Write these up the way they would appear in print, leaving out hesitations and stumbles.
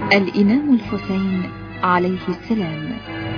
الإمام الحسين عليه السلام.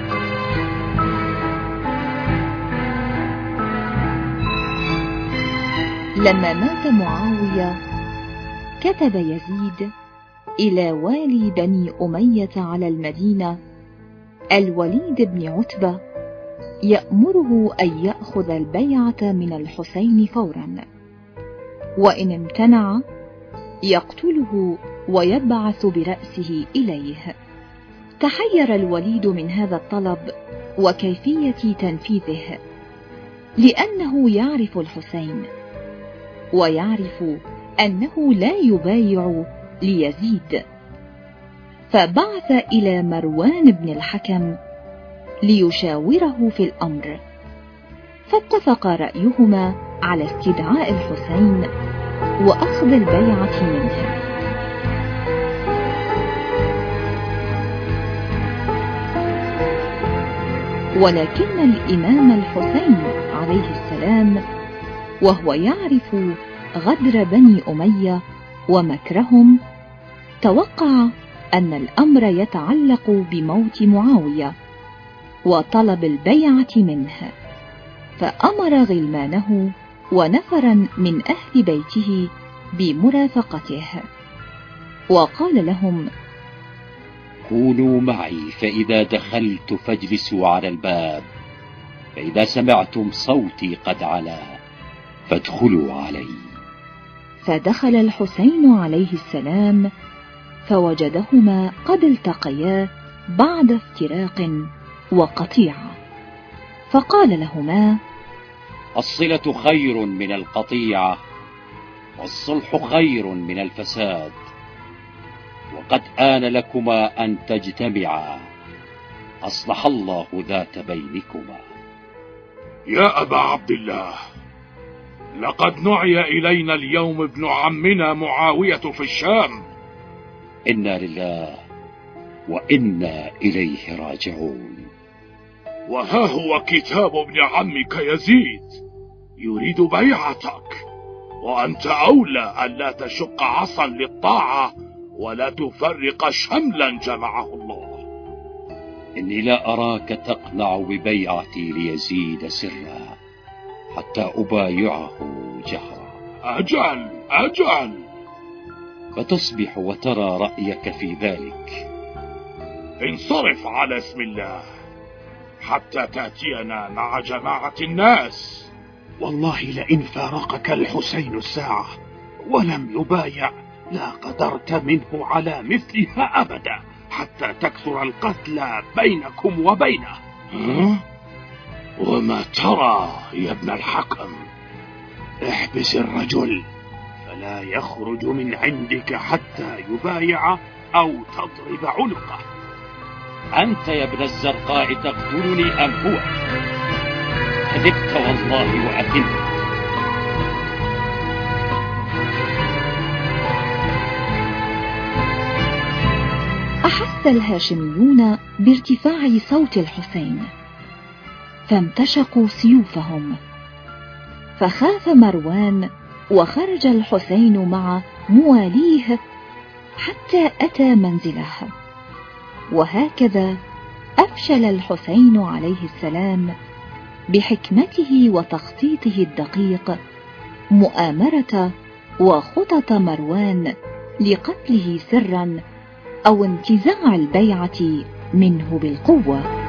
لما مات معاوية كتب يزيد إلى والي بني أمية على المدينة الوليد بن عتبة يأمره أن يأخذ البيعة من الحسين فورا، وإن امتنع يقتله ويبعث برأسه إليه. تحير الوليد من هذا الطلب وكيفية تنفيذه، لأنه يعرف الحسين ويعرف أنه لا يبايع ليزيد، فبعث إلى مروان بن الحكم ليشاوره في الأمر، فاتفق رأيهما على استدعاء الحسين وأخذ البيعة منه. ولكن الإمام الحسين عليه السلام وهو يعرف غدر بني أمية ومكرهم توقع أن الأمر يتعلق بموت معاوية وطلب البيعة منه، فأمر غلمانه ونفرا من أهل بيته بمرافقته، وقال لهم: كونوا معي، فإذا دخلت فاجلسوا على الباب، فإذا سمعتم صوتي قد علا فادخلوا علي. فدخل الحسين عليه السلام فوجدهما قد التقيا بعد افتراق وقطيعة، فقال لهما: الصلة خير من القطيعة، والصلح خير من الفساد، وقد آن لكما أن تجتمعا، أصلح الله ذات بينكما. يا أبا عبد الله، لقد نعي إلينا اليوم ابن عمنا معاوية في الشام. إنا لله وإنا إليه راجعون. وها هو كتاب ابن عمك يزيد يريد بيعتك، وأنت أولى أن لا تشق عصا للطاعة ولا تفرق شملا جمعه الله. إني لا أراك تقنع ببيعتي ليزيد سرا حتى أبايعه جهرا. أجل فتصبح وترى رأيك في ذلك. انصرف على اسم الله حتى تأتينا مع جماعة الناس. والله لئن فارقك الحسين الساعة ولم يبايع لا قدرت منه على مثلها أبدا، حتى تكثر القتلى بينكم وبينه. وما ترى يا ابن الحكم؟ احبس الرجل فلا يخرج من عندك حتى يبايع أو تضرب عنقه. أنت يا ابن الزرقاء تقتلني أم هو؟ كذبت والله وأثمت. أحس الهاشميون بارتفاع صوت الحسين فامتشقوا سيوفهم، فخاف مروان وخرج الحسين مع مواليه حتى أتى منزله. وهكذا أفشل الحسين عليه السلام بحكمته وتخطيطه الدقيق مؤامرة وخطط مروان لقتله سرا أو انتزاع البيعة منه بالقوة.